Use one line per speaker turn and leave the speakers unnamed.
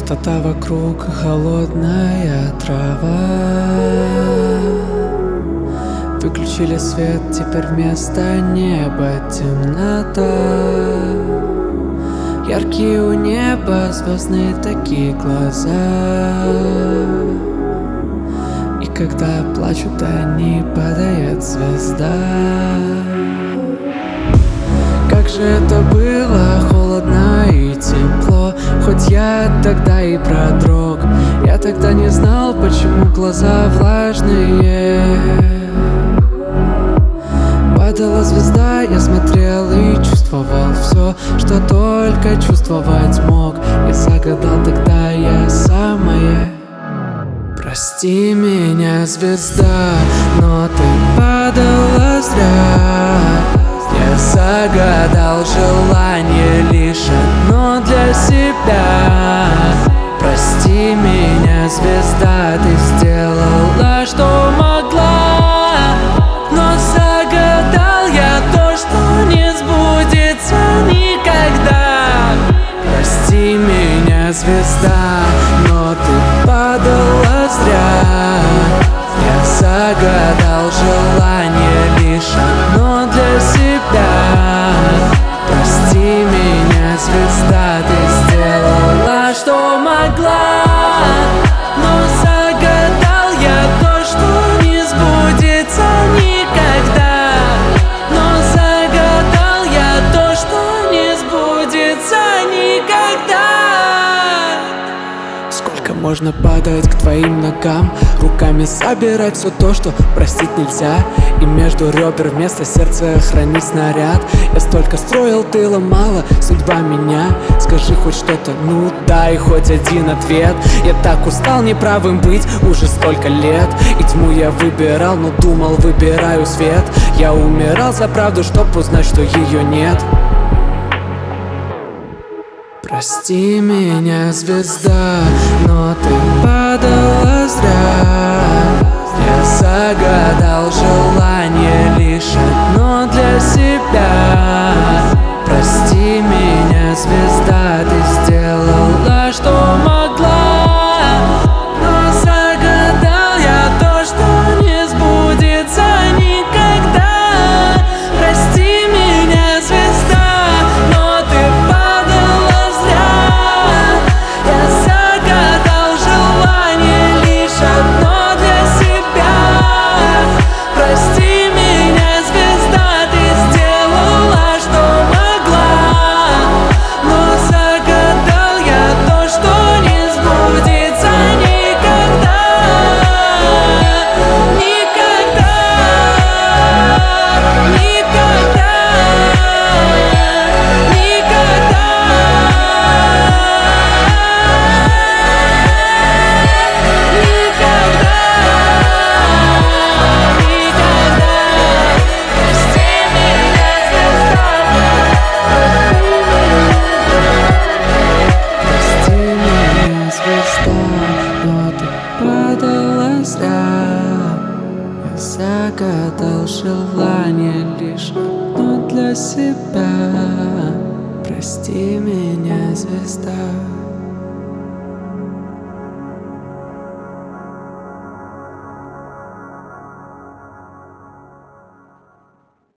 Пустота вокруг, холодная трава. Выключили свет, теперь вместо неба темнота. Яркие у неба, звездные такие глаза. И когда плачут они, падает звезда. Как же это было холодно и тепло, хоть я тогда и продрог. Я тогда не знал, почему глаза влажные. Падала звезда, я смотрел и чувствовал все, что только чувствовать мог. И загадал тогда я самое. Прости меня, звезда, но ты падала зря. Я загадал желание лишь одно для себя. Прости меня, звезда, ты сделала, что могла. Но загадал я то, что не сбудется никогда. Прости меня, звезда, но ты падала зря. Я загадал желание лишь одно для себя. Прости меня, звезда, ты сделала, что могла. Но загадал я то, что не сбудется никогда. Но загадал я то, что не сбудется никогда. Сколько можно падать к твоим ногам, руками собирать все то, что простить нельзя. И между ребер вместо сердца хранить снаряд. Я столько строил, ты ломала, судьба меня. Скажи хоть что-то, ну дай хоть один ответ. Я так устал неправым быть уже столько лет. И тьму я выбирал, но думал, выбираю свет. Я умирал за правду, чтоб узнать, что ее нет. Прости меня, звезда, но ты падала зря. Я загадал желание лишь одно для себя. Прости меня, звезда, ты сделала, что могла. Но загадал я то, что не сбудется никогда. Прости меня, звезда, но ты падала зря. Я загадал желание лишь одно для себя. Прости меня, звезда, ты сделала, что могла. Но загадал я то, что не сбудется никогда. Никогда. Никогда. Никогда. Загадал желание лишь одно для себя. Прости меня, звезда.